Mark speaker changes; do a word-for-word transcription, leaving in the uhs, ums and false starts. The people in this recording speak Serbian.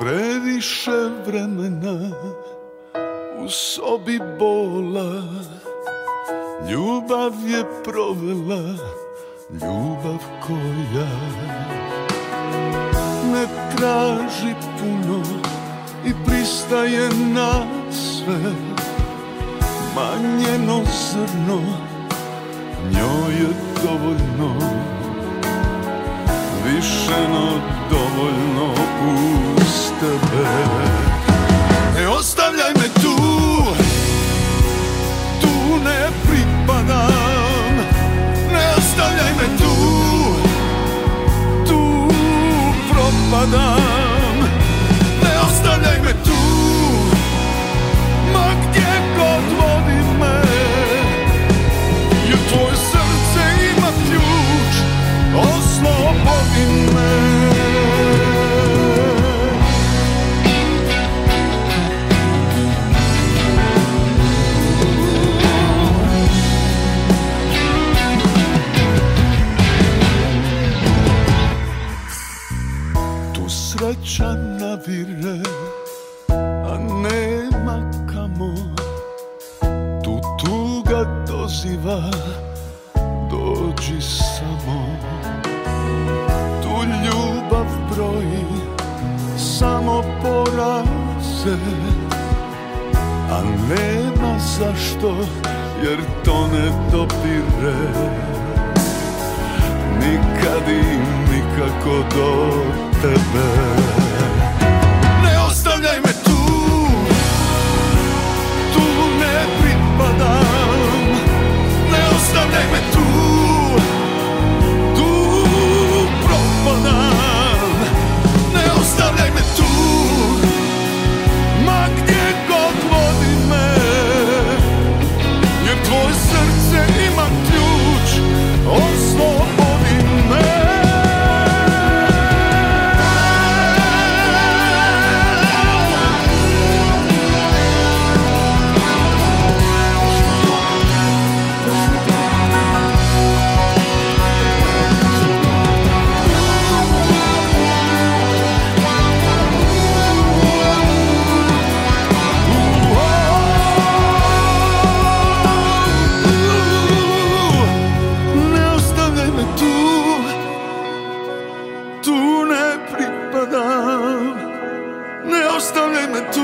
Speaker 1: Previše vremena u sobi bola, ljubav je provela, ljubav koja ne traži puno i pristaje na sve. Ma njeno zrno njoj je dovoljno, više no dovoljno uz tebe. Ne ostavljaj me tu, tu ne pripadam. Ne ostavljaj me tu, tu propadam. Ne ostavljaj me tu, ma gdje god vodi me, jer tvoje srce ima ključ, oslobodi me. Tu sreća navire, a nema kamo. Tu tuga doziva, dođi samo. Tu ljubav broji samo poraze, a nema zašto, jer to ne dopire nikad i nikako do tebe. Ne ostavljaj me tu, tu ne pripadam. Ne ostavljaj me tu, tu propadam. Ne ostavljaj me tu, ma gdje god vodi me, jer tvoje srce ima ključ, oslobodi me. Ne ostavljaj me tu,